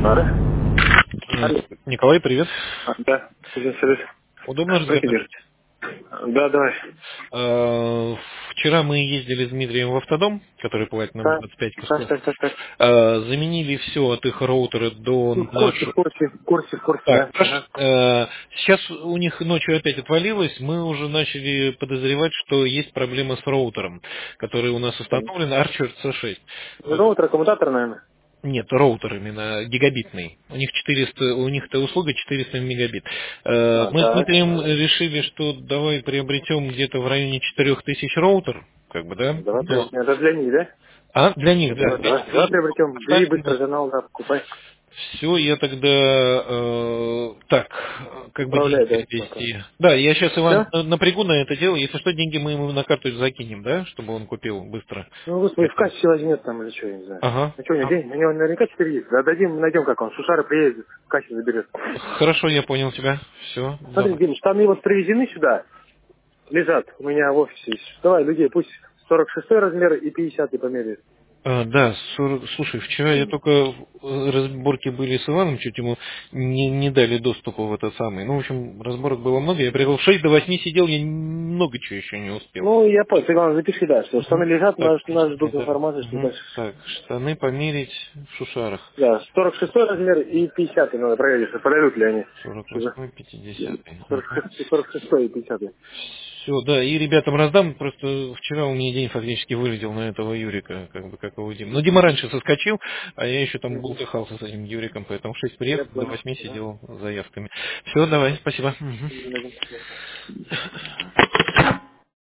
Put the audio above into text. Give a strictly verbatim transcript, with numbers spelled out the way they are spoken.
Ара? М, Алло. Николай, привет. А, да, связь, связь. Удобно разговаривать? Спасибо. Да, давай. Э, Вчера мы ездили с Дмитрием в автодом, который платит нам Так, двадцать пять так, кусков. так, так, так. Э, Заменили все от их роутера до Ну, в курсе, в нашего. курсе, в курсе, в курсе, Так, да. хорошо. Ага. Э, сейчас у них ночью опять отвалилось. Мы уже начали подозревать, что есть проблема с роутером, который у нас установлен, Archer си шесть. Ну, роутер, коммутатор, наверное. Нет, роутер именно гигабитный. У них четыреста, у них эта услуга четыреста мегабит. Э, А, Мы с так. Дмитрием решили, что давай приобретем где-то в районе четырех тысяч роутер, как бы, да? Давай Но- приобретем. Это для них, да? А, для них, да. Давай, давай, давай приобретем. Бери Поставим, быстро да. журнал, да, покупай. Все, я тогда э, так, как бы деньги Управляй, да, пока. перевести. Да, я сейчас Иван Все? на- напрягу на это дело. Если что, деньги мы ему на карту закинем, да, чтобы он купил быстро. Ну, господи, в кассе возьмет там или что, я не знаю. Ага. Ну, что, у него деньги? У него наверняка четыре есть. Отдадим, найдем, как он. Сушара приедет, в кассе заберет. Хорошо, я понял тебя. Все, Смотри, Дим, штаны вот привезены сюда. Лежат у меня в офисе. Давай, людей, пусть сорок шестой размер и пятидесятый померяют. А, да, сор- слушай, вчера я только э, разборки были с Иваном, чуть ему не, не дали доступа в этот самый. Ну, в общем, разборок было много. Я приехал в шесть до восьми сидел, я много чего еще не успел. Ну, я понял, ты главное запиши, да, что штаны Мгм. лежат, Так, нас, нас штаны, ждут да. информацию, что Мгм. дальше. Так, штаны померить в шушарах. Да, сорок шестой размер и пятидесятый надо проверить, что подойдут ли они. сорок Что за восьмой, пятидесятый. сорок шестой, сорок шестой и пятидесятый. Все, да, и ребятам раздам, просто вчера у меня день фактически вылетел на этого Юрика, как бы как его Дима. Ну, Дима раньше соскочил, а я еще там Угу. бултыхался с этим Юриком, поэтому в шесть Я приехал, до понял. восьми Ага. сидел с заявками. Все, давай, спасибо. Мгм. Один, один.